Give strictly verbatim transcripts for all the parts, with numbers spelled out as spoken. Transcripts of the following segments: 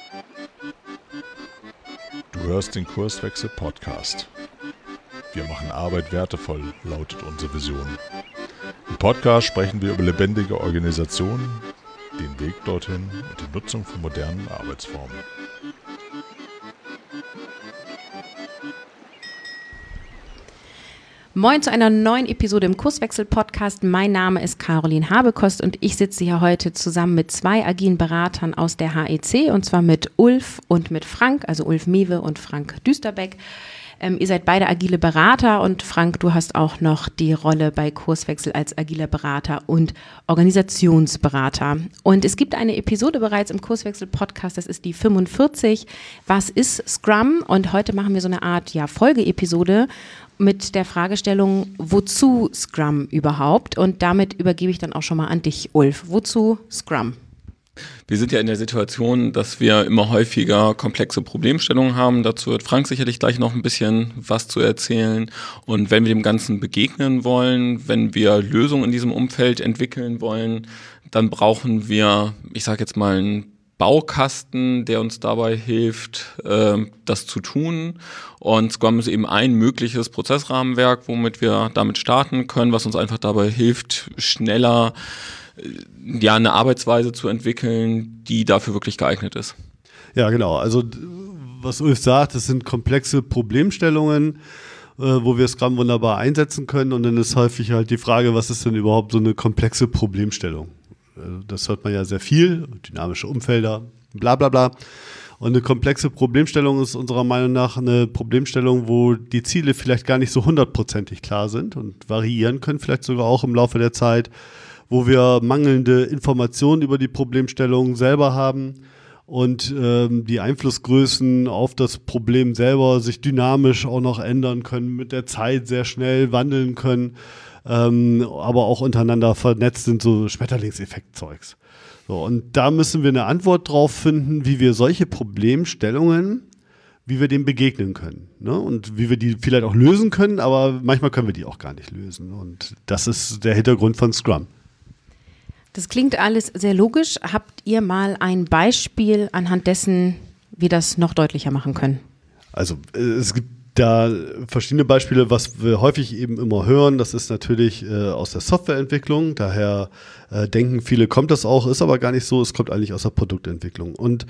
Du hörst den Kurswechsel-Podcast. Wir machen Arbeit wertevoll, lautet unsere Vision. Im Podcast sprechen wir über lebendige Organisationen, den Weg dorthin und die Nutzung von modernen Arbeitsformen. Moin zu einer neuen Episode im Kurswechsel-Podcast. Mein Name ist Caroline Habekost und ich sitze hier heute zusammen mit zwei agilen Beratern aus der H E C, und zwar mit Ulf und mit Frank, also Ulf Mewe und Frank Düsterbeck. Ähm, ihr seid beide agile Berater und Frank, du hast auch noch die Rolle bei Kurswechsel als agiler Berater und Organisationsberater. Und es gibt eine Episode bereits im Kurswechsel-Podcast, das ist die fünfundvierzig. Was ist Scrum? Und heute machen wir so eine Art ja, Folgeepisode mit der Fragestellung, wozu Scrum überhaupt? Und damit übergebe ich dann auch schon mal an dich, Ulf. Wozu Scrum? Wir sind ja in der Situation, dass wir immer häufiger komplexe Problemstellungen haben. Dazu wird Frank sicherlich gleich noch ein bisschen was zu erzählen. Und wenn wir dem Ganzen begegnen wollen, wenn wir Lösungen in diesem Umfeld entwickeln wollen, dann brauchen wir, ich sage jetzt mal, einen Baukasten, der uns dabei hilft, äh, das zu tun. Und Scrum ist eben ein mögliches Prozessrahmenwerk, womit wir damit starten können, was uns einfach dabei hilft, schneller äh, ja eine Arbeitsweise zu entwickeln, die dafür wirklich geeignet ist. Ja, genau. Also was Ulf sagt, das sind komplexe Problemstellungen, äh, wo wir Scrum wunderbar einsetzen können. Und dann ist häufig halt die Frage, was ist denn überhaupt so eine komplexe Problemstellung? Das hört man ja sehr viel, dynamische Umfelder, bla bla bla. Und eine komplexe Problemstellung ist unserer Meinung nach eine Problemstellung, wo die Ziele vielleicht gar nicht so hundertprozentig klar sind und variieren können, vielleicht sogar auch im Laufe der Zeit, wo wir mangelnde Informationen über die Problemstellung selber haben und ähm, die Einflussgrößen auf das Problem selber sich dynamisch auch noch ändern können, mit der Zeit sehr schnell wandeln können. Ähm, aber auch untereinander vernetzt sind, so Schmetterlingseffekt-Zeugs. So, und da müssen wir eine Antwort drauf finden, wie wir solche Problemstellungen, wie wir dem begegnen können, ne? Und wie wir die vielleicht auch lösen können, aber manchmal können wir die auch gar nicht lösen. Und das ist der Hintergrund von Scrum. Das klingt alles sehr logisch. Habt ihr mal ein Beispiel, anhand dessen wir das noch deutlicher machen können? Also äh, es gibt da verschiedene Beispiele, was wir häufig eben immer hören, das ist natürlich äh, aus der Softwareentwicklung, daher äh, denken viele, kommt das auch, ist aber gar nicht so, es kommt eigentlich aus der Produktentwicklung. Und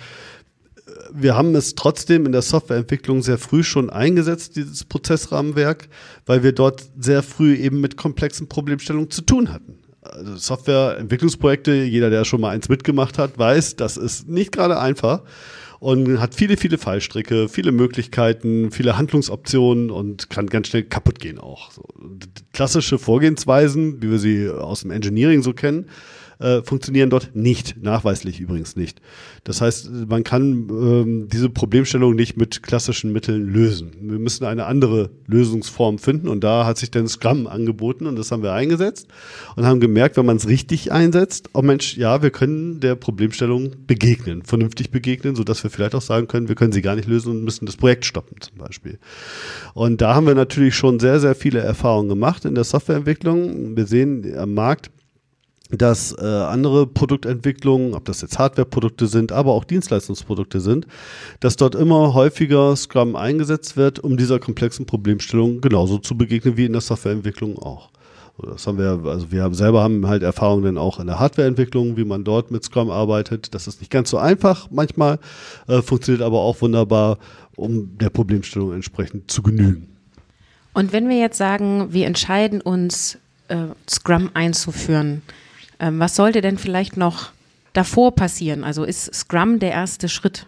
wir haben es trotzdem in der Softwareentwicklung sehr früh schon eingesetzt, dieses Prozessrahmenwerk, weil wir dort sehr früh eben mit komplexen Problemstellungen zu tun hatten. Also Softwareentwicklungsprojekte, jeder, der schon mal eins mitgemacht hat, weiß, das ist nicht gerade einfach. Und hat viele, viele Fallstricke, viele Möglichkeiten, viele Handlungsoptionen und kann ganz schnell kaputt gehen auch. So, klassische Vorgehensweisen, wie wir sie aus dem Engineering so kennen, äh, funktionieren dort nicht, nachweislich übrigens nicht. Das heißt, man kann ähm, diese Problemstellung nicht mit klassischen Mitteln lösen. Wir müssen eine andere Lösungsform finden und da hat sich dann Scrum angeboten und das haben wir eingesetzt und haben gemerkt, wenn man es richtig einsetzt, oh Mensch, ja, wir können der Problemstellung begegnen, vernünftig begegnen, sodass wir vielleicht auch sagen können, wir können sie gar nicht lösen und müssen das Projekt stoppen zum Beispiel. Und da haben wir natürlich schon sehr, sehr viele Erfahrungen gemacht in der Softwareentwicklung. Wir sehen am Markt, dass äh, andere Produktentwicklungen, ob das jetzt Hardwareprodukte sind, aber auch Dienstleistungsprodukte sind, dass dort immer häufiger Scrum eingesetzt wird, um dieser komplexen Problemstellung genauso zu begegnen wie in der Softwareentwicklung auch. Das haben wir, also wir haben selber haben halt Erfahrungen dann auch in der Hardwareentwicklung, wie man dort mit Scrum arbeitet. Das ist nicht ganz so einfach manchmal, äh, funktioniert aber auch wunderbar, um der Problemstellung entsprechend zu genügen. Und wenn wir jetzt sagen, wir entscheiden uns, äh, Scrum einzuführen, ähm, was sollte denn vielleicht noch davor passieren? Also ist Scrum der erste Schritt?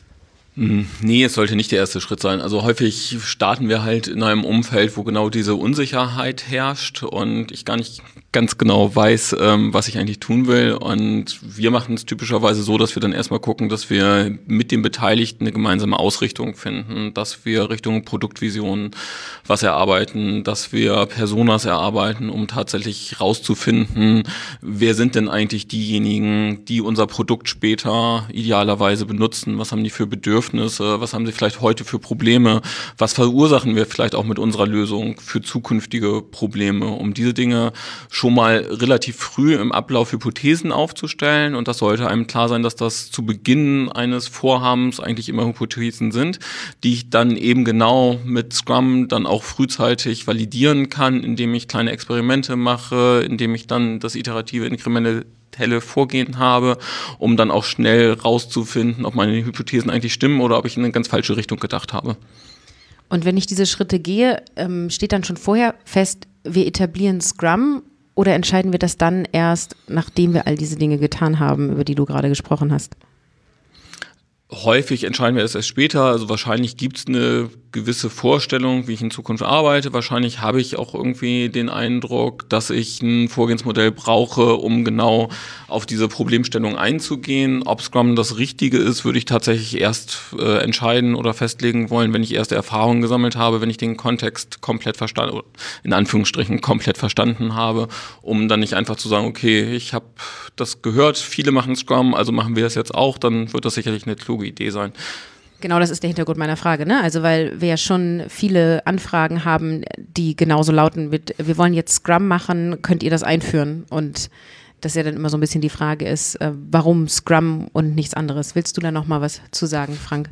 Nee, es sollte nicht der erste Schritt sein. Also häufig starten wir halt in einem Umfeld, wo genau diese Unsicherheit herrscht und ich gar nicht ganz genau weiß, ähm, was ich eigentlich tun will. Und wir machen es typischerweise so, dass wir dann erstmal gucken, dass wir mit den Beteiligten eine gemeinsame Ausrichtung finden, dass wir Richtung Produktvision was erarbeiten, dass wir Personas erarbeiten, um tatsächlich rauszufinden, wer sind denn eigentlich diejenigen, die unser Produkt später idealerweise benutzen, was haben die für Bedürfnisse, was haben sie vielleicht heute für Probleme, was verursachen wir vielleicht auch mit unserer Lösung für zukünftige Probleme, um diese Dinge schon schon mal relativ früh im Ablauf Hypothesen aufzustellen und das sollte einem klar sein, dass das zu Beginn eines Vorhabens eigentlich immer Hypothesen sind, die ich dann eben genau mit Scrum dann auch frühzeitig validieren kann, indem ich kleine Experimente mache, indem ich dann das iterative inkrementelle Vorgehen habe, um dann auch schnell rauszufinden, ob meine Hypothesen eigentlich stimmen oder ob ich in eine ganz falsche Richtung gedacht habe. Und wenn ich diese Schritte gehe, ähm, steht dann schon vorher fest, wir etablieren Scrum oder entscheiden wir das dann erst, nachdem wir all diese Dinge getan haben, über die du gerade gesprochen hast? Häufig entscheiden wir es erst später, also wahrscheinlich gibt es eine gewisse Vorstellung, wie ich in Zukunft arbeite. Wahrscheinlich habe ich auch irgendwie den Eindruck, dass ich ein Vorgehensmodell brauche, um genau auf diese Problemstellung einzugehen. Ob Scrum das Richtige ist, würde ich tatsächlich erst äh, entscheiden oder festlegen wollen, wenn ich erste Erfahrungen gesammelt habe, wenn ich den Kontext komplett verstanden, in Anführungsstrichen komplett verstanden habe, um dann nicht einfach zu sagen, okay, ich habe das gehört, viele machen Scrum, also machen wir es jetzt auch, dann wird das sicherlich eine kluge Idee sein. Genau, das ist der Hintergrund meiner Frage, ne? Also weil wir ja schon viele Anfragen haben, die genauso lauten mit, wir wollen jetzt Scrum machen, könnt ihr das einführen? Und das ja dann immer so ein bisschen die Frage ist, äh, warum Scrum und nichts anderes? Willst du da noch mal was zu sagen, Frank?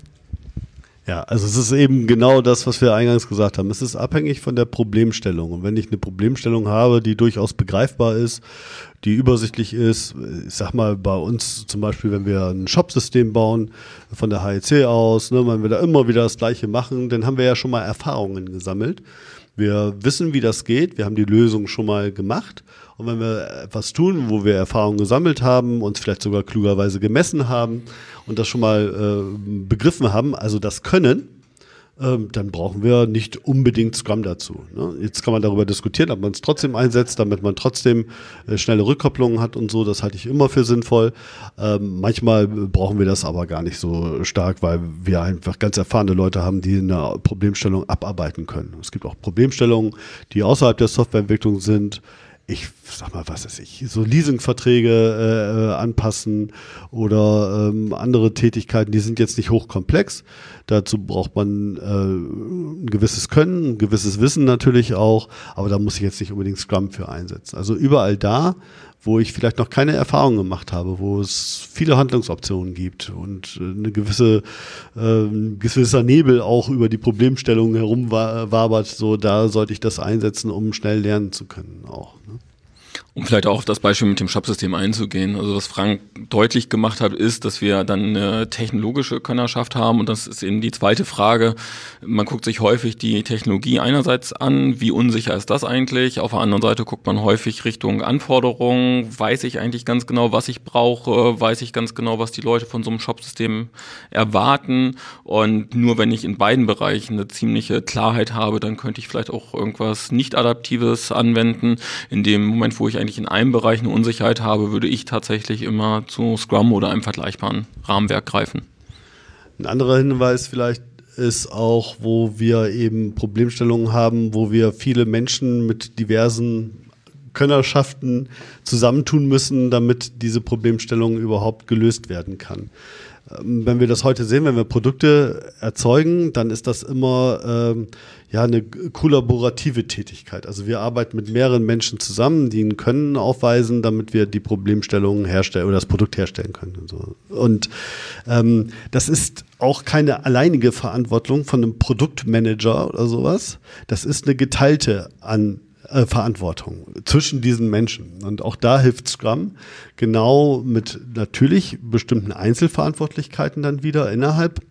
Ja, also es ist eben genau das, was wir eingangs gesagt haben. Es ist abhängig von der Problemstellung. Und wenn ich eine Problemstellung habe, die durchaus begreifbar ist, die übersichtlich ist, ich sag mal bei uns zum Beispiel, wenn wir ein Shop-System bauen von der H E C aus, ne, wenn wir da immer wieder das Gleiche machen, dann haben wir ja schon mal Erfahrungen gesammelt. Wir wissen, wie das geht, wir haben die Lösung schon mal gemacht und wenn wir etwas tun, wo wir Erfahrungen gesammelt haben, uns vielleicht sogar klugerweise gemessen haben und das schon mal äh, begriffen haben, also das können, ähm, dann brauchen wir nicht unbedingt Scrum dazu. Ne? Jetzt kann man darüber diskutieren, ob man es trotzdem einsetzt, damit man trotzdem äh, schnelle Rückkopplungen hat und so, das halte ich immer für sinnvoll. Ähm, manchmal brauchen wir das aber gar nicht so stark, weil wir einfach ganz erfahrene Leute haben, die eine Problemstellung abarbeiten können. Es gibt auch Problemstellungen, die außerhalb der Softwareentwicklung sind. Ich sag mal, was weiß ich, so Leasingverträge äh, anpassen oder ähm, andere Tätigkeiten, die sind jetzt nicht hochkomplex. Dazu braucht man äh, ein gewisses Können, ein gewisses Wissen natürlich auch, aber da muss ich jetzt nicht unbedingt Scrum für einsetzen. Also überall da, wo ich vielleicht noch keine Erfahrung gemacht habe, wo es viele Handlungsoptionen gibt und eine gewisse, äh, ein gewisser Nebel auch über die Problemstellung herumwabert, so da sollte ich das einsetzen, um schnell lernen zu können auch. Ne? Um vielleicht auch auf das Beispiel mit dem Shop-System einzugehen. Also was Frank deutlich gemacht hat, ist, dass wir dann eine technologische Könnerschaft haben und das ist eben die zweite Frage. Man guckt sich häufig die Technologie einerseits an, wie unsicher ist das eigentlich? Auf der anderen Seite guckt man häufig Richtung Anforderungen. Weiß ich eigentlich ganz genau, was ich brauche? Weiß ich ganz genau, was die Leute von so einem Shop-System erwarten? Und nur wenn ich in beiden Bereichen eine ziemliche Klarheit habe, dann könnte ich vielleicht auch irgendwas Nicht-Adaptives anwenden. In dem Moment, wo ich eigentlich in einem Bereich eine Unsicherheit habe, würde ich tatsächlich immer zu Scrum oder einem vergleichbaren Rahmenwerk greifen. Ein anderer Hinweis vielleicht ist auch, wo wir eben Problemstellungen haben, wo wir viele Menschen mit diversen Könnerschaften zusammentun müssen, damit diese Problemstellung überhaupt gelöst werden kann. Wenn wir das heute sehen, wenn wir Produkte erzeugen, dann ist das immer ähm, ja eine kollaborative Tätigkeit. Also wir arbeiten mit mehreren Menschen zusammen, die ein Können aufweisen, damit wir die Problemstellungen herstellen oder das Produkt herstellen können. Und, so. und ähm, das ist auch keine alleinige Verantwortung von einem Produktmanager oder sowas. Das ist eine geteilte an Verantwortung zwischen diesen Menschen. Und auch da hilft Scrum genau mit natürlich bestimmten Einzelverantwortlichkeiten dann wieder innerhalb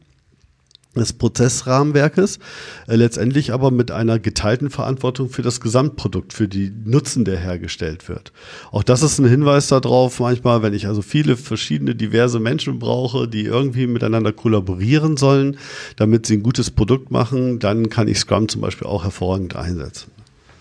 des Prozessrahmenwerkes, äh, letztendlich aber mit einer geteilten Verantwortung für das Gesamtprodukt, für die Nutzen, der hergestellt wird. Auch das ist ein Hinweis darauf, manchmal, wenn ich also viele verschiedene, diverse Menschen brauche, die irgendwie miteinander kollaborieren sollen, damit sie ein gutes Produkt machen, dann kann ich Scrum zum Beispiel auch hervorragend einsetzen.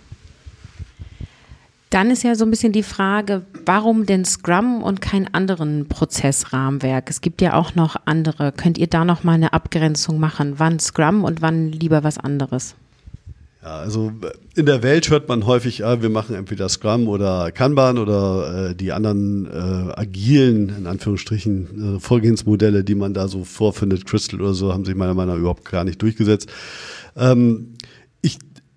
Dann ist ja so ein bisschen die Frage, warum denn Scrum und kein anderen Prozessrahmenwerk? Es gibt ja auch noch andere. Könnt ihr da noch mal eine Abgrenzung machen? Wann Scrum und wann lieber was anderes? Ja, also in der Welt hört man häufig, ja, wir machen entweder Scrum oder Kanban oder äh, die anderen äh, agilen, in Anführungsstrichen, äh, Vorgehensmodelle, die man da so vorfindet, Crystal oder so, haben sich meiner Meinung nach überhaupt gar nicht durchgesetzt. Ähm, ich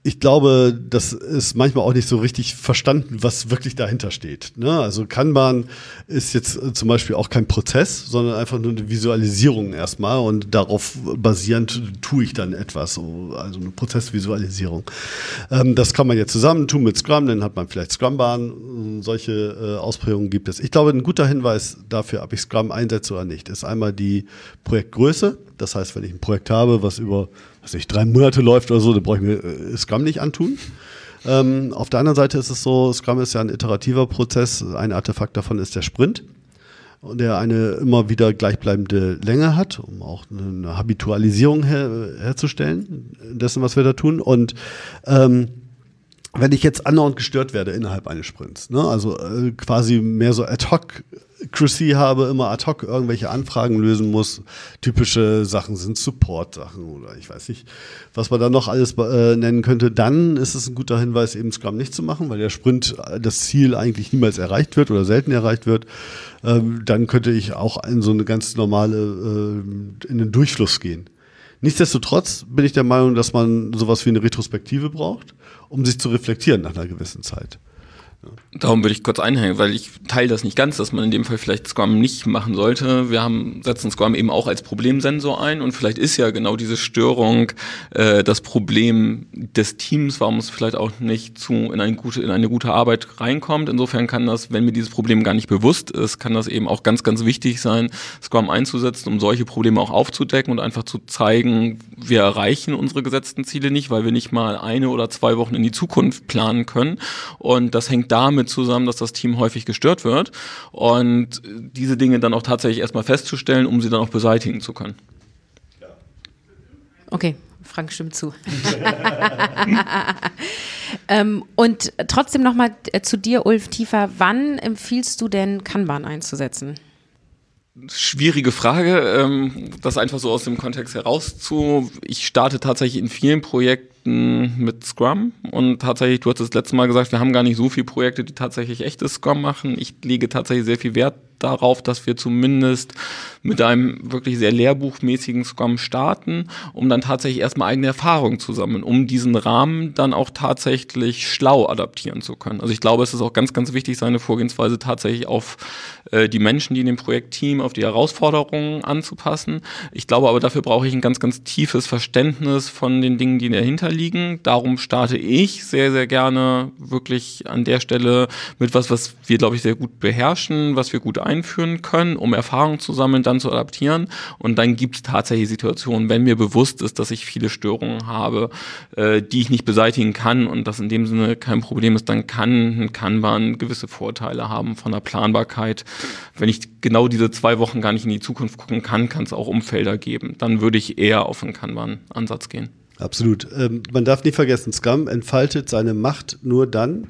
ich glaube, das ist manchmal auch nicht so richtig verstanden, was wirklich dahinter steht. Ne? Also Kanban ist jetzt zum Beispiel auch kein Prozess, sondern einfach nur eine Visualisierung erstmal und darauf basierend tue ich dann etwas, also eine Prozessvisualisierung. Ähm, das kann man jetzt zusammen tun mit Scrum, dann hat man vielleicht Scrumban, solche äh, Ausprägungen gibt es. Ich glaube, ein guter Hinweis dafür, ob ich Scrum einsetze oder nicht, ist einmal die Projektgröße. Das heißt, wenn ich ein Projekt habe, was über was nicht, drei Monate läuft oder so, dann brauche ich mir äh, Scrum nicht antun. Ähm, auf der anderen Seite ist es so, Scrum ist ja ein iterativer Prozess. Ein Artefakt davon ist der Sprint, der eine immer wieder gleichbleibende Länge hat, um auch eine Habitualisierung her, herzustellen, dessen, was wir da tun. Und ähm, wenn ich jetzt andauernd gestört werde innerhalb eines Sprints, ne, also äh, quasi mehr so Ad-Hoc-Cracy habe, immer ad hoc irgendwelche Anfragen lösen muss, typische Sachen sind Support-Sachen oder ich weiß nicht, was man da noch alles äh, nennen könnte, dann ist es ein guter Hinweis, eben Scrum nicht zu machen, weil der Sprint, das Ziel eigentlich niemals erreicht wird oder selten erreicht wird. Ähm, dann könnte ich auch in so eine ganz normale, äh, in den Durchfluss gehen. Nichtsdestotrotz bin ich der Meinung, dass man sowas wie eine Retrospektive braucht, um sich zu reflektieren nach einer gewissen Zeit. Darum würde ich kurz einhängen, weil ich teile das nicht ganz, dass man in dem Fall vielleicht Scrum nicht machen sollte. Wir haben, setzen Scrum eben auch als Problemsensor ein und vielleicht ist ja genau diese Störung äh, das Problem des Teams, warum es vielleicht auch nicht zu in eine gute in eine gute Arbeit reinkommt. Insofern kann das, wenn mir dieses Problem gar nicht bewusst ist, kann das eben auch ganz, ganz wichtig sein, Scrum einzusetzen, um solche Probleme auch aufzudecken und einfach zu zeigen, wir erreichen unsere gesetzten Ziele nicht, weil wir nicht mal eine oder zwei Wochen in die Zukunft planen können. Und das hängt damit zusammen, dass das Team häufig gestört wird und diese Dinge dann auch tatsächlich erstmal festzustellen, um sie dann auch beseitigen zu können. Okay, Frank stimmt zu. ähm, und trotzdem nochmal zu dir, Ulf, tiefer, wann empfiehlst du denn Kanban einzusetzen? Schwierige Frage, ähm, das einfach so aus dem Kontext heraus zu. Ich starte tatsächlich in vielen Projekten mit Scrum und tatsächlich, du hast das letzte Mal gesagt, wir haben gar nicht so viele Projekte, die tatsächlich echtes Scrum machen. Ich lege tatsächlich sehr viel Wert darauf, dass wir zumindest mit einem wirklich sehr lehrbuchmäßigen Scrum starten, um dann tatsächlich erstmal eigene Erfahrungen zu sammeln, um diesen Rahmen dann auch tatsächlich schlau adaptieren zu können. Also ich glaube, es ist auch ganz, ganz wichtig, seine Vorgehensweise tatsächlich auf äh, die Menschen, die in dem Projektteam, auf die Herausforderungen anzupassen. Ich glaube aber, dafür brauche ich ein ganz, ganz tiefes Verständnis von den Dingen, die dahinter liegen. Darum starte ich sehr, sehr gerne wirklich an der Stelle mit was, was wir, glaube ich, sehr gut beherrschen, was wir gut einführen können, um Erfahrungen zu sammeln, dann zu adaptieren. Und dann gibt es tatsächlich Situationen, wenn mir bewusst ist, dass ich viele Störungen habe, äh, die ich nicht beseitigen kann und das in dem Sinne kein Problem ist, dann kann ein Kanban gewisse Vorteile haben von der Planbarkeit. Wenn ich genau diese zwei Wochen gar nicht in die Zukunft gucken kann, kann es auch Umfelder geben. Dann würde ich eher auf einen Kanban-Ansatz gehen. Absolut. Ähm, man darf nicht vergessen, Scrum entfaltet seine Macht nur dann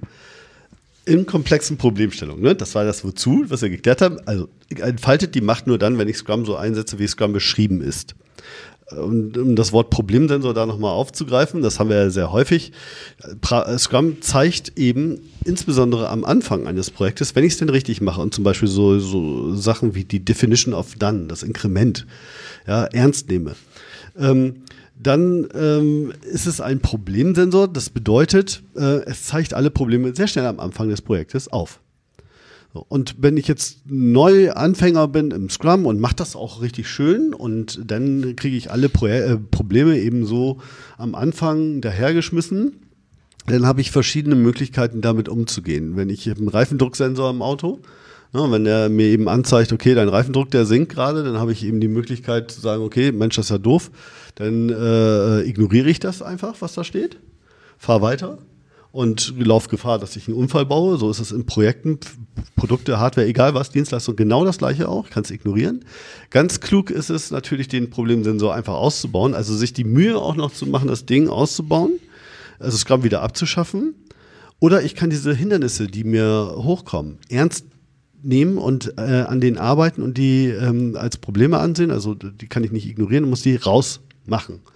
in komplexen Problemstellungen. Ne? Das war das Wozu, was wir geklärt haben. Also entfaltet die Macht nur dann, wenn ich Scrum so einsetze, wie Scrum beschrieben ist. Und um das Wort Problemsensor da nochmal aufzugreifen, das haben wir ja sehr häufig. Pra- Scrum zeigt eben insbesondere am Anfang eines Projektes, wenn ich es denn richtig mache und zum Beispiel so, so Sachen wie die Definition of Done, das Inkrement, ja, ernst nehme. Ähm, Dann ähm, ist es ein Problemsensor. Das bedeutet, äh, es zeigt alle Probleme sehr schnell am Anfang des Projektes auf. So, und wenn ich jetzt neu Anfänger bin im Scrum und mache das auch richtig schön und dann kriege ich alle Pro- äh, Probleme eben so am Anfang dahergeschmissen, dann habe ich verschiedene Möglichkeiten, damit umzugehen. Wenn ich einen Reifendrucksensor im Auto, ja, wenn der mir eben anzeigt, okay, dein Reifendruck, der sinkt gerade, dann habe ich eben die Möglichkeit zu sagen, okay, Mensch, das ist ja doof, dann äh, ignoriere ich das einfach, was da steht, fahre weiter und laufe Gefahr, dass ich einen Unfall baue. So ist es in Projekten, Produkte, Hardware, egal was, Dienstleistung, genau das Gleiche auch, kannst ignorieren. Ganz klug ist es natürlich, den Problemsensor einfach auszubauen, also sich die Mühe auch noch zu machen, das Ding auszubauen, also Scrum wieder abzuschaffen. Oder ich kann diese Hindernisse, die mir hochkommen, ernst nehmen und äh, an denen arbeiten und die ähm, als Probleme ansehen, also die kann ich nicht ignorieren, muss die rausmachen.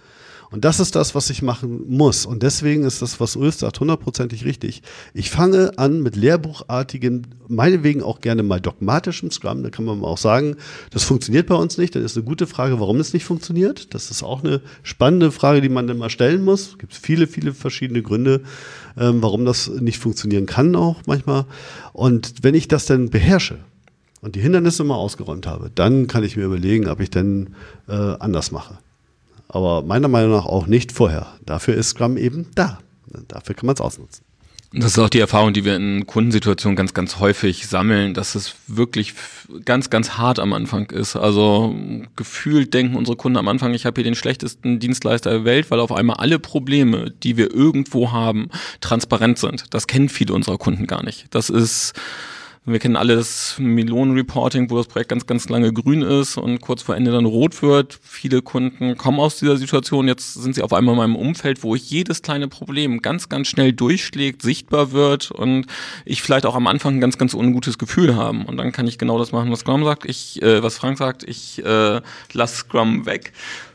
Und das ist das, was ich machen muss. Und deswegen ist das, was Ulf sagt, hundertprozentig richtig. Ich fange an mit lehrbuchartigem, meinetwegen auch gerne mal dogmatischem Scrum. Da kann man auch sagen, das funktioniert bei uns nicht. Das ist eine gute Frage, warum es nicht funktioniert. Das ist auch eine spannende Frage, die man dann mal stellen muss. Es gibt viele, viele verschiedene Gründe, ähm, warum das nicht funktionieren kann auch manchmal. Und wenn ich das dann beherrsche und die Hindernisse mal ausgeräumt habe, dann kann ich mir überlegen, ob ich dann äh, anders mache. Aber meiner Meinung nach auch nicht vorher. Dafür ist Scrum eben da. Dafür kann man es ausnutzen. Das ist auch die Erfahrung, die wir in Kundensituationen ganz, ganz häufig sammeln, dass es wirklich ganz, ganz hart am Anfang ist. Also gefühlt denken unsere Kunden am Anfang, ich habe hier den schlechtesten Dienstleister der Welt, weil auf einmal alle Probleme, die wir irgendwo haben, transparent sind. Das kennen viele unserer Kunden gar nicht. Das ist... Wir kennen alle das Melonen-Reporting, wo das Projekt ganz, ganz lange grün ist und kurz vor Ende dann rot wird. Viele Kunden kommen aus dieser Situation. Jetzt sind sie auf einmal in meinem Umfeld, wo ich jedes kleine Problem ganz, ganz schnell durchschlägt, sichtbar wird und ich vielleicht auch am Anfang ein ganz, ganz ungutes Gefühl haben. Und dann kann ich genau das machen, was Scrum sagt. Ich, äh, was Frank sagt, ich äh, lasse Scrum weg.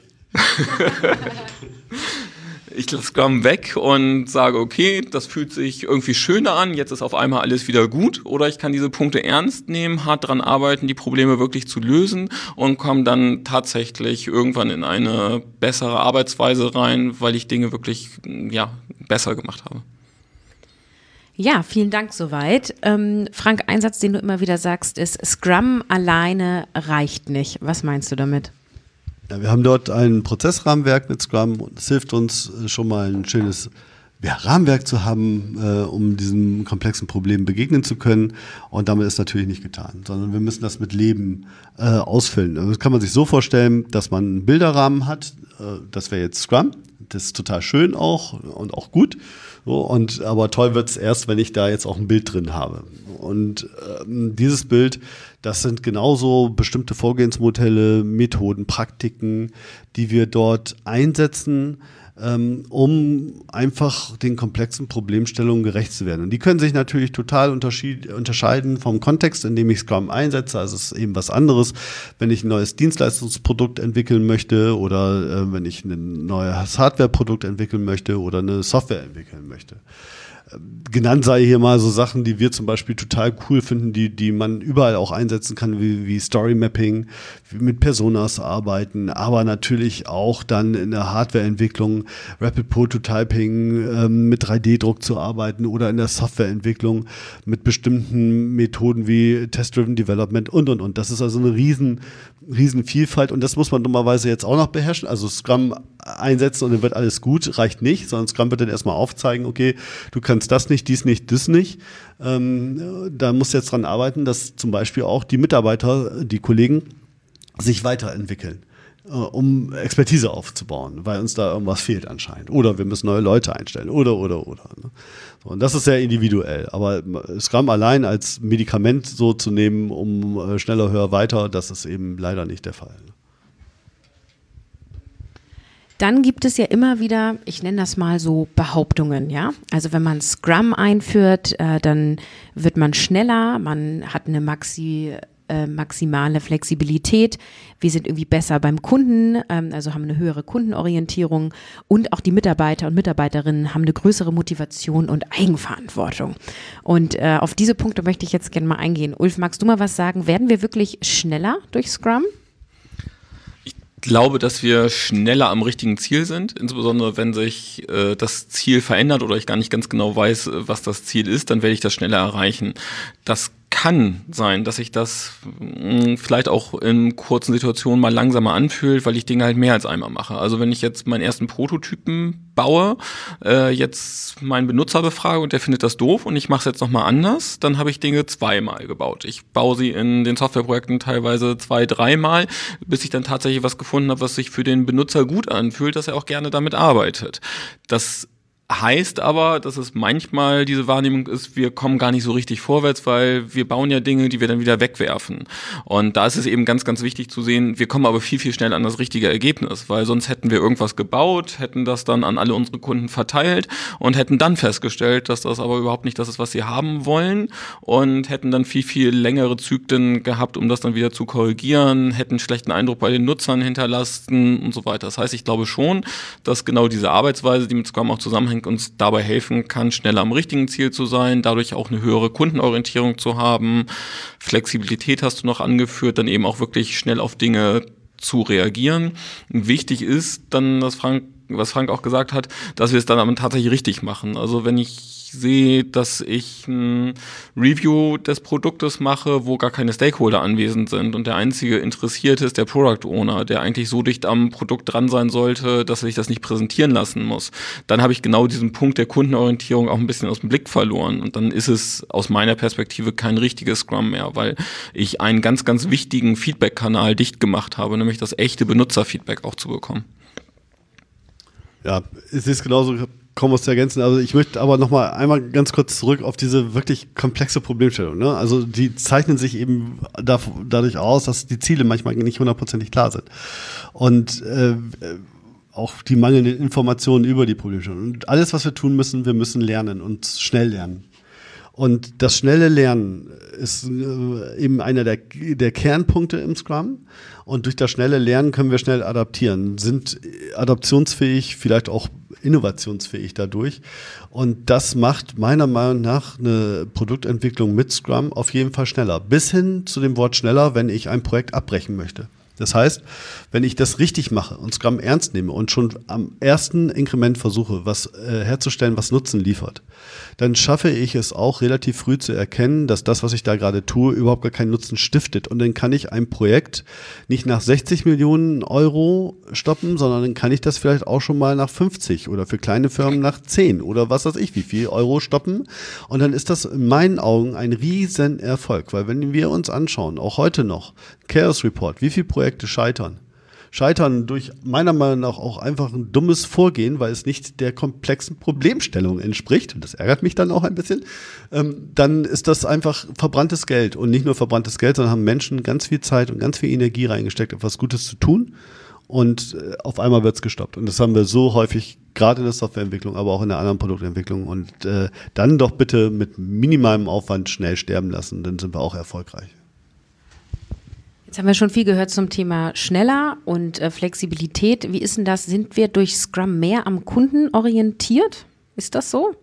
Ich lasse Scrum weg und sage, okay, das fühlt sich irgendwie schöner an, jetzt ist auf einmal alles wieder gut. Oder ich kann diese Punkte ernst nehmen, hart dran arbeiten, die Probleme wirklich zu lösen und komme dann tatsächlich irgendwann in eine bessere Arbeitsweise rein, weil ich Dinge wirklich ja, besser gemacht habe. Ja, vielen Dank soweit. Ähm, Frank, ein Satz, den du immer wieder sagst, ist, Scrum alleine reicht nicht. Was meinst du damit? Ja, wir haben dort ein Prozessrahmenwerk mit Scrum und es hilft uns schon mal ein schönes ja, Rahmenwerk zu haben, äh, um diesem komplexen Problem begegnen zu können. Und damit ist natürlich nicht getan, sondern wir müssen das mit Leben äh, ausfüllen. Das kann man sich so vorstellen, dass man einen Bilderrahmen hat. Äh, das wäre jetzt Scrum. Das ist total schön auch und auch gut. So, und, aber toll wird es erst, wenn ich da jetzt auch ein Bild drin habe. Und ähm, dieses Bild, das sind genauso bestimmte Vorgehensmodelle, Methoden, Praktiken, die wir dort einsetzen, ähm, um einfach den komplexen Problemstellungen gerecht zu werden. Und die können sich natürlich total unterscheiden vom Kontext, in dem ich Scrum einsetze. Also es ist eben was anderes, wenn ich ein neues Dienstleistungsprodukt entwickeln möchte oder äh, wenn ich ein neues Hardwareprodukt entwickeln möchte oder eine Software entwickeln möchte. Genannt sei hier mal so Sachen, die wir zum Beispiel total cool finden, die, die man überall auch einsetzen kann, wie, wie Story Mapping, wie mit Personas arbeiten, aber natürlich auch dann in der Hardwareentwicklung, Rapid Prototyping, ähm, mit drei D Druck zu arbeiten oder in der Softwareentwicklung mit bestimmten Methoden wie Test-Driven Development und, und, und. Das ist also eine riesen, riesen Vielfalt und das muss man dummerweise jetzt auch noch beherrschen. Also Scrum einsetzen und dann wird alles gut, reicht nicht, sondern Scrum wird dann erstmal aufzeigen, okay, du kannst das nicht, dies nicht, das nicht. Ähm, da musst du jetzt dran arbeiten, dass zum Beispiel auch die Mitarbeiter, die Kollegen sich weiterentwickeln, äh, um Expertise aufzubauen, weil uns da irgendwas fehlt anscheinend. Oder wir müssen neue Leute einstellen oder, oder, oder. Ne? So, und das ist sehr individuell. Aber Scrum allein als Medikament so zu nehmen, um äh, schneller, höher, weiter, das ist eben leider nicht der Fall. Dann gibt es ja immer wieder, ich nenne das mal so Behauptungen, ja. Also wenn man Scrum einführt, äh, dann wird man schneller, man hat eine Maxi, äh, maximale Flexibilität, wir sind irgendwie besser beim Kunden, ähm, also haben eine höhere Kundenorientierung und auch die Mitarbeiter und Mitarbeiterinnen haben eine größere Motivation und Eigenverantwortung. Und äh, auf diese Punkte möchte ich jetzt gerne mal eingehen. Ulf, magst du mal was sagen? Werden wir wirklich schneller durch Scrum? Ich glaube, dass wir schneller am richtigen Ziel sind, insbesondere wenn sich äh, das Ziel verändert oder ich gar nicht ganz genau weiß, was das Ziel ist, dann werde ich das schneller erreichen. Das kann sein, dass sich das mh, vielleicht auch in kurzen Situationen mal langsamer anfühlt, weil ich Dinge halt mehr als einmal mache. Also wenn ich jetzt meinen ersten Prototypen baue, äh, jetzt meinen Benutzer befrage und der findet das doof und ich mache es jetzt nochmal anders, dann habe ich Dinge zweimal gebaut. Ich baue sie in den Softwareprojekten teilweise zwei, dreimal, bis ich dann tatsächlich was gefunden habe, was sich für den Benutzer gut anfühlt, dass er auch gerne damit arbeitet. Das Heißt aber, dass es manchmal diese Wahrnehmung ist, wir kommen gar nicht so richtig vorwärts, weil wir bauen ja Dinge, die wir dann wieder wegwerfen. Und da ist es eben ganz, ganz wichtig zu sehen, wir kommen aber viel, viel schneller an das richtige Ergebnis, weil sonst hätten wir irgendwas gebaut, hätten das dann an alle unsere Kunden verteilt und hätten dann festgestellt, dass das aber überhaupt nicht das ist, was sie haben wollen und hätten dann viel, viel längere Zyklen gehabt, um das dann wieder zu korrigieren, hätten einen schlechten Eindruck bei den Nutzern hinterlassen und so weiter. Das heißt, ich glaube schon, dass genau diese Arbeitsweise, die mit Scrum auch zusammenhängt, uns dabei helfen kann, schneller am richtigen Ziel zu sein, dadurch auch eine höhere Kundenorientierung zu haben. Flexibilität hast du noch angeführt, dann eben auch wirklich schnell auf Dinge zu reagieren. Wichtig ist dann, dass Frank, was Frank auch gesagt hat, dass wir es dann aber tatsächlich richtig machen. Also wenn ich sehe, dass ich ein Review des Produktes mache, wo gar keine Stakeholder anwesend sind und der einzige Interessierte ist der Product Owner, der eigentlich so dicht am Produkt dran sein sollte, dass er sich das nicht präsentieren lassen muss, dann habe ich genau diesen Punkt der Kundenorientierung auch ein bisschen aus dem Blick verloren und dann ist es aus meiner Perspektive kein richtiges Scrum mehr, weil ich einen ganz, ganz wichtigen Feedback-Kanal dicht gemacht habe, nämlich das echte Benutzerfeedback auch zu bekommen. Ja, es ist genauso, kaum was zu ergänzen. Also ich möchte aber noch mal einmal ganz kurz zurück auf diese wirklich komplexe Problemstellung. Ne? Also die zeichnen sich eben da, dadurch aus, dass die Ziele manchmal nicht hundertprozentig klar sind. Und äh, auch die mangelnden Informationen über die Problemstellung. Und alles, was wir tun müssen, wir müssen lernen und schnell lernen. Und das schnelle Lernen ist äh, eben einer der, der Kernpunkte im Scrum. Und durch das schnelle Lernen können wir schnell adaptieren, sind adaptionsfähig, vielleicht auch innovationsfähig dadurch. Und das macht meiner Meinung nach eine Produktentwicklung mit Scrum auf jeden Fall schneller. Bis hin zu dem Wort schneller, wenn ich ein Projekt abbrechen möchte. Das heißt, wenn ich das richtig mache und Scrum ernst nehme und schon am ersten Inkrement versuche, was äh, herzustellen, was Nutzen liefert, dann schaffe ich es auch relativ früh zu erkennen, dass das, was ich da gerade tue, überhaupt gar keinen Nutzen stiftet. Und dann kann ich ein Projekt nicht nach sechzig Millionen Euro stoppen, sondern dann kann ich das vielleicht auch schon mal nach fünfzig oder für kleine Firmen nach zehn oder was weiß ich, wie viel Euro stoppen. Und dann ist das in meinen Augen ein riesen Erfolg, weil wenn wir uns anschauen, auch heute noch, Chaos Report, wie viele Projekte scheitern? Scheitern durch meiner Meinung nach auch einfach ein dummes Vorgehen, weil es nicht der komplexen Problemstellung entspricht, und das ärgert mich dann auch ein bisschen, ähm, dann ist das einfach verbranntes Geld. Und nicht nur verbranntes Geld, sondern haben Menschen ganz viel Zeit und ganz viel Energie reingesteckt, etwas Gutes zu tun. Und äh, auf einmal wird es gestoppt. Und das haben wir so häufig, gerade in der Softwareentwicklung, aber auch in der anderen Produktentwicklung. Und äh, dann doch bitte mit minimalem Aufwand schnell sterben lassen, dann sind wir auch erfolgreich. Jetzt haben wir schon viel gehört zum Thema schneller und äh, Flexibilität. Wie ist denn das? Sind wir durch Scrum mehr am Kunden orientiert? Ist das so?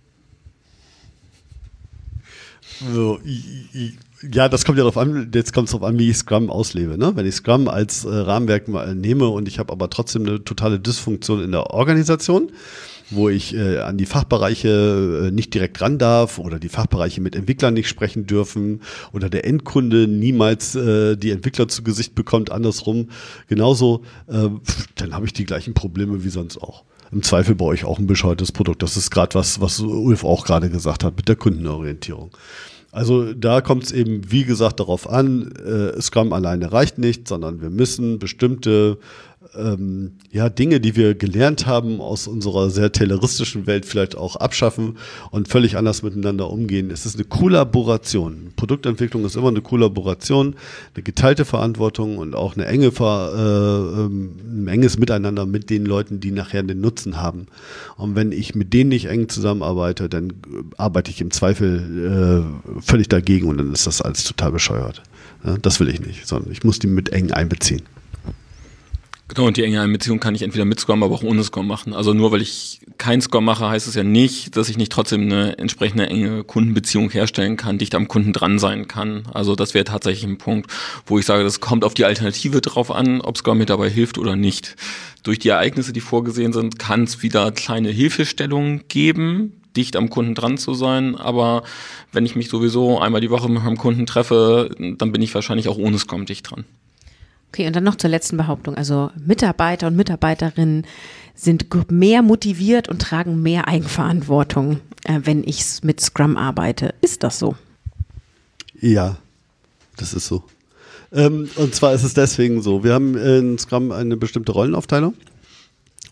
So, ja, das kommt ja darauf an, jetzt kommt es darauf an, wie ich Scrum auslebe. Ne? Wenn ich Scrum als äh, Rahmenwerk mal nehme und ich habe aber trotzdem eine totale Dysfunktion in der Organisation, wo ich äh, an die Fachbereiche äh, nicht direkt ran darf oder die Fachbereiche mit Entwicklern nicht sprechen dürfen oder der Endkunde niemals äh, die Entwickler zu Gesicht bekommt, andersrum. Genauso, äh, dann habe ich die gleichen Probleme wie sonst auch. Im Zweifel baue ich auch ein bescheuertes Produkt. Das ist gerade was, was Ulf auch gerade gesagt hat mit der Kundenorientierung. Also da kommt es eben, wie gesagt, darauf an, äh, Scrum alleine reicht nicht, sondern wir müssen bestimmte ähm, ja, Dinge, die wir gelernt haben, aus unserer sehr tayloristischen Welt vielleicht auch abschaffen und völlig anders miteinander umgehen. Es ist eine Kollaboration. Produktentwicklung ist immer eine Kollaboration, eine geteilte Verantwortung und auch eine enge Ver, äh, ein enges Miteinander mit den Leuten, die nachher den Nutzen haben. Und wenn ich mit denen nicht eng zusammenarbeite, dann arbeite ich im Zweifel äh, völlig dagegen und dann ist das alles total bescheuert. Ja, das will ich nicht, sondern ich muss die mit eng einbeziehen. Genau, und die enge Einbeziehung kann ich entweder mit Scrum, aber auch ohne Scrum machen. Also nur weil ich kein Scrum mache, heißt es ja nicht, dass ich nicht trotzdem eine entsprechende enge Kundenbeziehung herstellen kann, dicht am Kunden dran sein kann. Also das wäre tatsächlich ein Punkt, wo ich sage, das kommt auf die Alternative drauf an, ob Scrum mir dabei hilft oder nicht. Durch die Ereignisse, die vorgesehen sind, kann es wieder kleine Hilfestellungen geben, dicht am Kunden dran zu sein, aber wenn ich mich sowieso einmal die Woche mit meinem Kunden treffe, dann bin ich wahrscheinlich auch ohne Scrum dicht dran. Okay, und dann noch zur letzten Behauptung. Also Mitarbeiter und Mitarbeiterinnen sind mehr motiviert und tragen mehr Eigenverantwortung, äh, wenn ich mit Scrum arbeite. Ist das so? Ja, das ist so. Ähm, und zwar ist es deswegen so. Wir haben in Scrum eine bestimmte Rollenaufteilung.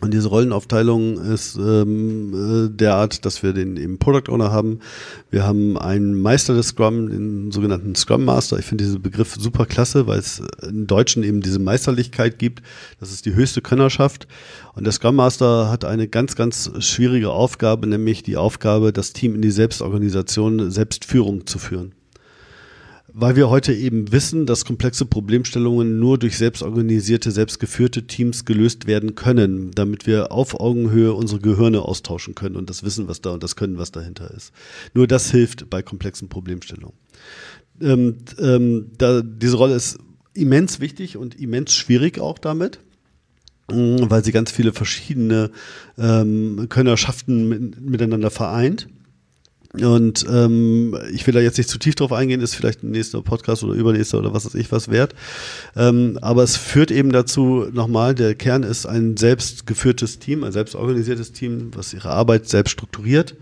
Und diese Rollenaufteilung ist ähm, äh, derart, dass wir den eben Product Owner haben. Wir haben einen Meister des Scrum, den sogenannten Scrum Master. Ich finde diesen Begriff super klasse, weil es im Deutschen eben diese Meisterlichkeit gibt. Das ist die höchste Könnerschaft. Und der Scrum Master hat eine ganz, ganz schwierige Aufgabe, nämlich die Aufgabe, das Team in die Selbstorganisation, Selbstführung zu führen. Weil wir heute eben wissen, dass komplexe Problemstellungen nur durch selbstorganisierte, selbstgeführte Teams gelöst werden können, damit wir auf Augenhöhe unsere Gehirne austauschen können und das Wissen, was da und das Können, was dahinter ist. Nur das hilft bei komplexen Problemstellungen. Ähm, ähm, da, diese Rolle ist immens wichtig und immens schwierig auch damit, weil sie ganz viele verschiedene ähm, Könnerschaften mit, miteinander vereint. Und ähm, ich will da jetzt nicht zu tief drauf eingehen, ist vielleicht ein nächster Podcast oder übernächster oder was weiß ich was wert. Ähm, aber es führt eben dazu, nochmal, der Kern ist ein selbstgeführtes Team, ein selbstorganisiertes Team, was ihre Arbeit selbst strukturiert.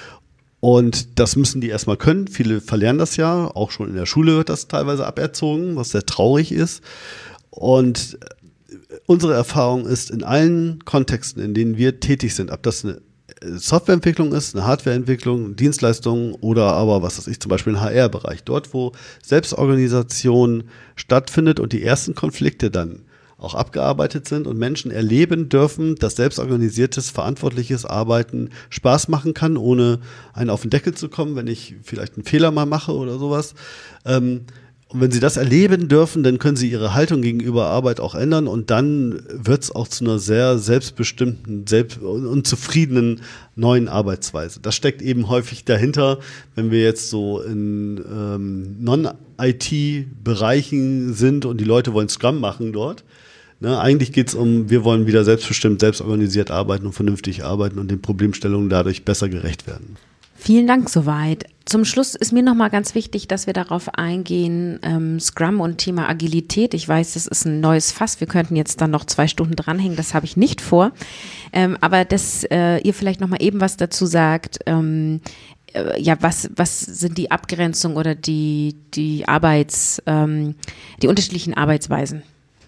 Und das müssen die erstmal können. Viele verlernen das ja, auch schon in der Schule wird das teilweise aberzogen, was sehr traurig ist. Und unsere Erfahrung ist, in allen Kontexten, in denen wir tätig sind, ob das eine Softwareentwicklung ist, eine Hardwareentwicklung, Dienstleistungen oder aber, was weiß ich, zum Beispiel ein H R-Bereich. Dort, wo Selbstorganisation stattfindet und die ersten Konflikte dann auch abgearbeitet sind und Menschen erleben dürfen, dass selbstorganisiertes, verantwortliches Arbeiten Spaß machen kann, ohne einen auf den Deckel zu kommen, wenn ich vielleicht einen Fehler mal mache oder sowas. Ähm, Und wenn sie das erleben dürfen, dann können sie ihre Haltung gegenüber Arbeit auch ändern und dann wird es auch zu einer sehr selbstbestimmten selbst- und zufriedenen neuen Arbeitsweise. Das steckt eben häufig dahinter, wenn wir jetzt so in ähm, Non-I T-Bereichen sind und die Leute wollen Scrum machen dort. Ne, eigentlich geht es um, wir wollen wieder selbstbestimmt, selbstorganisiert arbeiten und vernünftig arbeiten und den Problemstellungen dadurch besser gerecht werden. Vielen Dank soweit. Zum Schluss ist mir nochmal ganz wichtig, dass wir darauf eingehen, ähm, Scrum und Thema Agilität. Ich weiß, das ist ein neues Fass. Wir könnten jetzt dann noch zwei Stunden dranhängen. Das habe ich nicht vor. Ähm, aber dass äh, ihr vielleicht nochmal eben was dazu sagt. Ähm, äh, ja, was, was sind die Abgrenzungen oder die, die Arbeits, ähm, die unterschiedlichen Arbeitsweisen?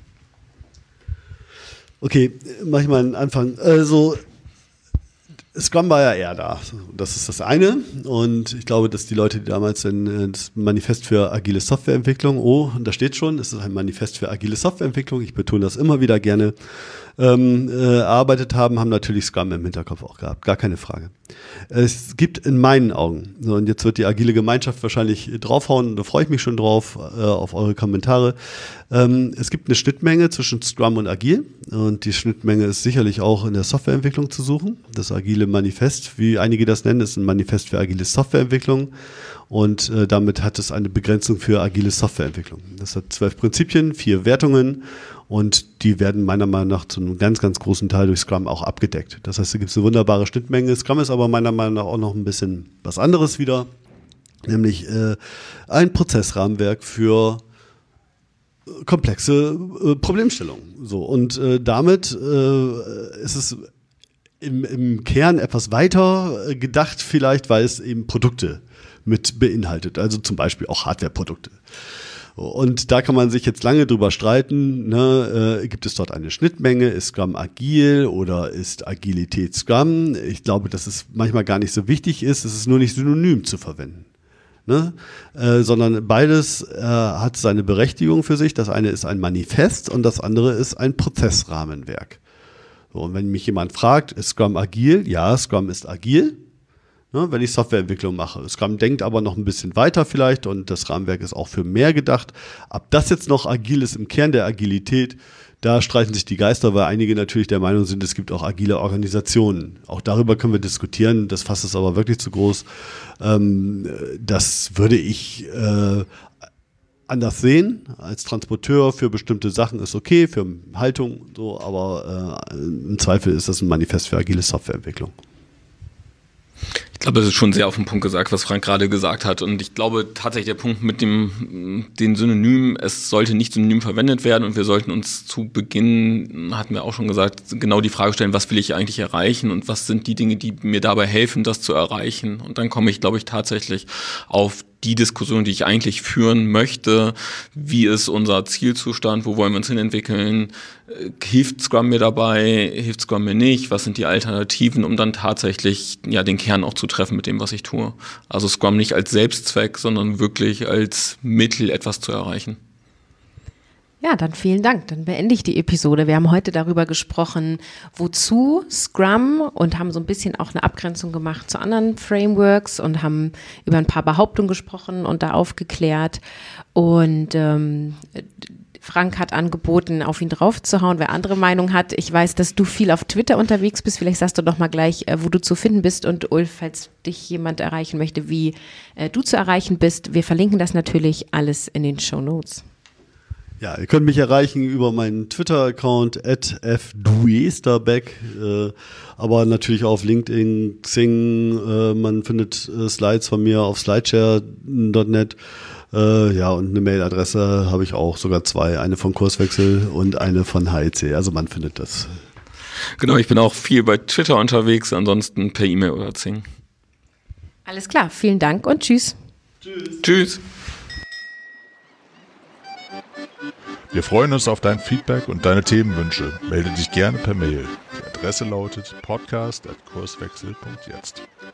Okay, mach ich mal einen Anfang. Also, Scrum war ja eher da. Das ist das eine. Und ich glaube, dass die Leute, die damals in, das Manifest für agile Softwareentwicklung, oh, da steht schon, es ist ein Manifest für agile Softwareentwicklung, ich betone das immer wieder gerne, ähm, äh, erarbeitet haben, haben natürlich Scrum im Hinterkopf auch gehabt. Gar keine Frage. Es gibt in meinen Augen, so, und jetzt wird die agile Gemeinschaft wahrscheinlich draufhauen, da freue ich mich schon drauf, äh, auf eure Kommentare. Ähm, es gibt eine Schnittmenge zwischen Scrum und Agil und die Schnittmenge ist sicherlich auch in der Softwareentwicklung zu suchen. Das agile Manifest, wie einige das nennen, ist ein Manifest für agile Softwareentwicklung und äh, damit hat es eine Begrenzung für agile Softwareentwicklung. Das hat zwölf Prinzipien, vier Wertungen und die werden meiner Meinung nach zu einem ganz, ganz großen Teil durch Scrum auch abgedeckt. Das heißt, da gibt es eine wunderbare Schnittmenge. Scrum ist aber meiner Meinung nach auch noch ein bisschen was anderes wieder, nämlich äh, ein Prozessrahmenwerk für komplexe äh, Problemstellungen. So, und äh, damit äh, ist es im, im Kern etwas weiter äh, gedacht vielleicht, weil es eben Produkte mit beinhaltet, also zum Beispiel auch Hardwareprodukte. Und da kann man sich jetzt lange drüber streiten, ne, äh, gibt es dort eine Schnittmenge, ist Scrum agil oder ist Agilität Scrum? Ich glaube, dass es manchmal gar nicht so wichtig ist, es ist nur nicht synonym zu verwenden. Ne? Äh, sondern beides äh, hat seine Berechtigung für sich. Das eine ist ein Manifest und das andere ist ein Prozessrahmenwerk. So, und wenn mich jemand fragt, ist Scrum agil? Ja, Scrum ist agil. Ne, wenn ich Softwareentwicklung mache. Scrum denkt aber noch ein bisschen weiter vielleicht und das Rahmenwerk ist auch für mehr gedacht. Ob das jetzt noch agil ist im Kern der Agilität, da streiten sich die Geister, weil einige natürlich der Meinung sind, es gibt auch agile Organisationen. Auch darüber können wir diskutieren, das Fass ist aber wirklich zu groß. Ähm, das würde ich äh, anders sehen. Als Transporteur für bestimmte Sachen ist okay, für Haltung so, aber äh, im Zweifel ist das ein Manifest für agile Softwareentwicklung. Ich glaube, das ist schon sehr auf den Punkt gesagt, was Frank gerade gesagt hat. Und ich glaube tatsächlich der Punkt mit dem den Synonym, es sollte nicht synonym verwendet werden und wir sollten uns zu Beginn, hatten wir auch schon gesagt, genau die Frage stellen, was will ich eigentlich erreichen und was sind die Dinge, die mir dabei helfen, das zu erreichen. Und dann komme ich, glaube ich, tatsächlich auf die Diskussion, die ich eigentlich führen möchte. Wie ist unser Zielzustand? Wo wollen wir uns hin entwickeln? Hilft Scrum mir dabei? Hilft Scrum mir nicht? Was sind die Alternativen, um dann tatsächlich ja den Kern auch zu treffen mit dem, was ich tue? Also Scrum nicht als Selbstzweck, sondern wirklich als Mittel, etwas zu erreichen. Ja, dann vielen Dank. Dann beende ich die Episode. Wir haben heute darüber gesprochen, wozu Scrum, und haben so ein bisschen auch eine Abgrenzung gemacht zu anderen Frameworks und haben über ein paar Behauptungen gesprochen und da aufgeklärt. Und ähm, Frank hat angeboten, auf ihn draufzuhauen, wer andere Meinung hat. Ich weiß, dass du viel auf Twitter unterwegs bist. Vielleicht sagst du doch mal gleich, wo du zu finden bist. Und Ulf, falls dich jemand erreichen möchte, wie äh, du zu erreichen bist. Wir verlinken das natürlich alles in den Shownotes. Ja, ihr könnt mich erreichen über meinen Twitter-Account at f duesterbeck, äh, aber natürlich auch auf LinkedIn, Xing, äh, man findet äh, Slides von mir auf slideshare Punkt net, äh, ja, und eine Mailadresse habe ich auch, sogar zwei, eine von Kurswechsel und eine von H E C, also man findet das. Genau, ich bin auch viel bei Twitter unterwegs, ansonsten per E-Mail oder Xing. Alles klar, vielen Dank und tschüss. Tschüss. Tschüss. Wir freuen uns auf dein Feedback und deine Themenwünsche. Melde dich gerne per Mail. Die Adresse lautet podcast at kurswechsel punkt jetzt.